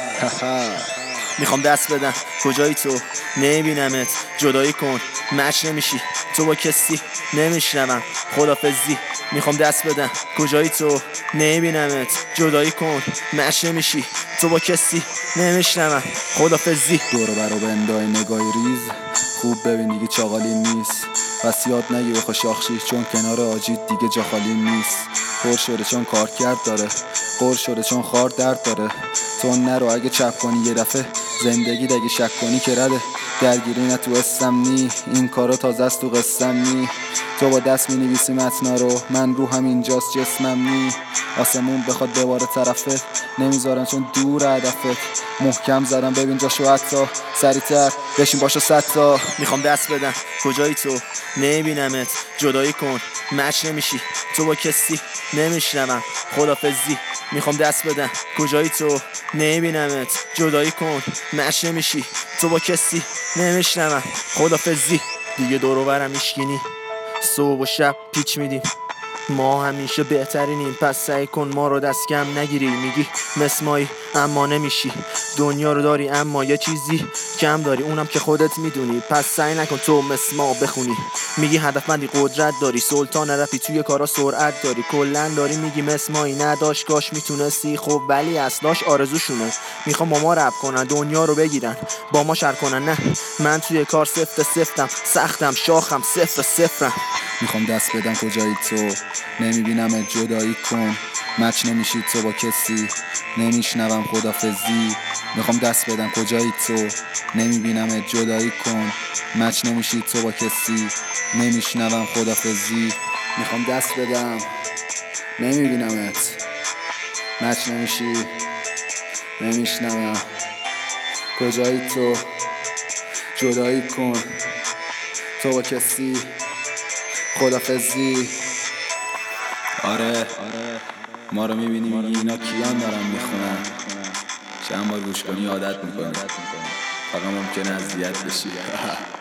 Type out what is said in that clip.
میخوام دست بدم کجایی تو نمیبینمت جدایی کن مچ نمیشی تو با کسی نمیشنوم خدافزی میخوام دست بدم کجایی تو نمیبینمت جدایی کن مچ نمیشی تو با کسی نمیشنوم خدافزی دورو برو بندای نگاهی ریز خوب ببین دیگه چاقالی نیست پس یاد نگی بخوا شاخشی چون کنار آجید دیگه جا خالی نیست پر شده چون کار کرد داره پر شده چون خار درد داره تو نرو اگه چپ کنی یه دفعه زندگی دگه شک کنی که رده درگیری نه تو اسم نی این کارا تازه است تو قسم نی تو با دست می نویسی متنا رو من روحم اینجاست جسمم نی آسمون بخواد بباره طرفت نمیذارم چون دور هدفت محکم زدم ببین جاشو حتی سریعتر بشین باشو 100 تا میخوام دست بدم کجایی تو نمیبینمت جدایی کن مچ نمیشی تو با کسی نمیشنوم خدافزی میخوام دست بدم کجایی تو نمیبینمت جدایی کن مچ نمیشی تو با کسی نمیشنوم خدافزی دیگه دورو برم میشکینی صبح و شب پیچ میدیم ما همیشه بهترینیم پس سعی کن ما رو دست کم نگیری میگی مسمایی اما نمیشی دنیا رو داری اما یه چیزی کم داری اونم که خودت میدونی پس سعی نکن تو مثل ما بخونی میگی هدفمندی قدرت داری سلطان رفی توی کارا سرعت داری کلن داری میگی مثل مایی نداشت کاش میتونستی خب ولی اصلاش آرزوشونه میخوام با ما رپ کنن دنیا رو بگیرن با ما شر کنن نه من توی کار سفتم سختم شاخم صفرم میخوام دست بدم کجایی تو نمیبینم جدایی کن مچ نمیشید تو با کسی نمیشنوم خدافزی میخوام دست بدم کجایی تو نمیبینم جدایی کن مچ نمیشید تو با کسی نمیشنوم خدافزی میخوام دست بدم نمیبینمت مچ نمیشی نمیشنوم کجایی تو جدایی کن تو با کسی خدافزی آره ما رو میبینی میگی اینا کیان دارن میخونن چند بار گوش کنی عادت میکنی فقط ممکنه اذیت بشی